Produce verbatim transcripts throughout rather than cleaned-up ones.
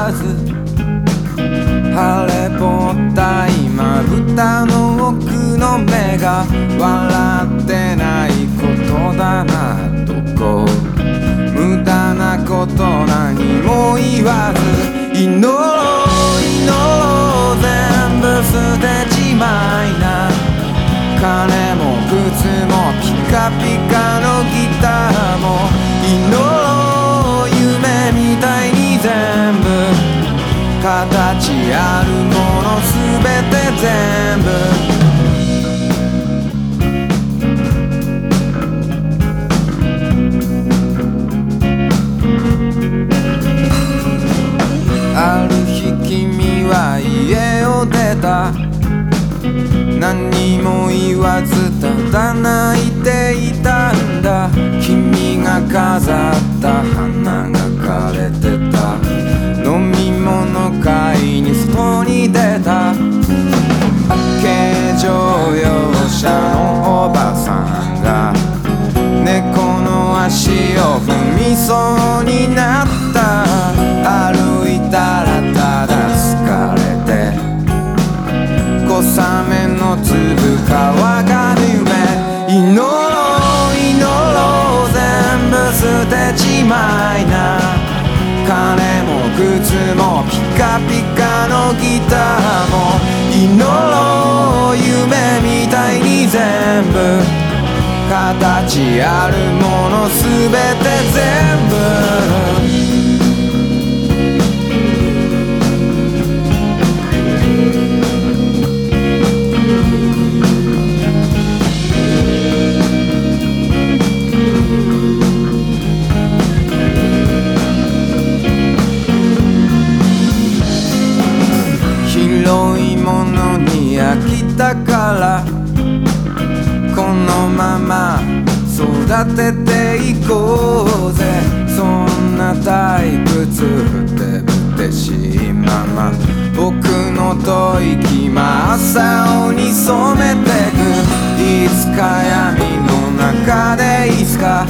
わず晴れぼった今豚の奥の目が笑ってないことだなどこ無駄なこと何も言わず祈ろう祈ろう全部捨てちまいな金も靴もピカピカのギターも祈ろう夢みたいに全部形あるものすべて全部ある日君は家を出た何にも言わずただ泣いていたんだ君が飾った花が枯れてた飲み物買いに外に出た軽乗用車のおばさんが猫の足を踏みそうになった歩いたらただ疲れて小雨の粒乾かぬ夢祈ろう祈ろう全部捨てちまいな金も靴もピカピカのギターも祈ろう夢みたいに全部形あるものすべて全部広いものに飽きたからこのまま育てていこうぜそんな退屈ふてぶてしいまま僕の吐息真っ青に染めてくいつか闇の中でいつか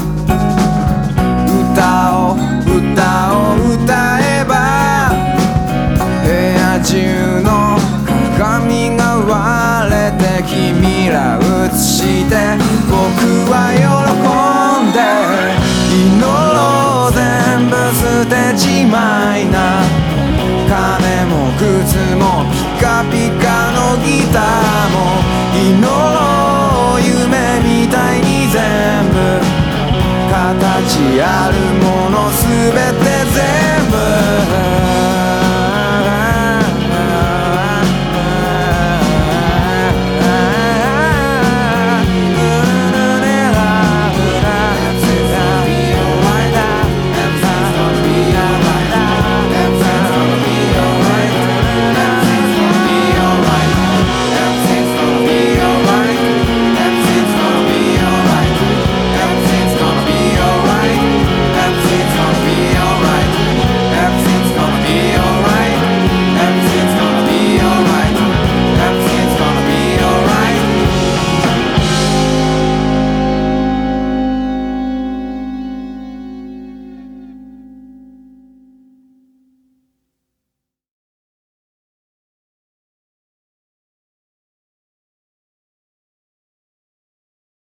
歌を歌を歌えば部屋中の鏡が割れて君ら映して僕は喜んで祈ろう全部捨てちまいな金も靴もピカピカのギターも祈ろう夢みたいに全部形ある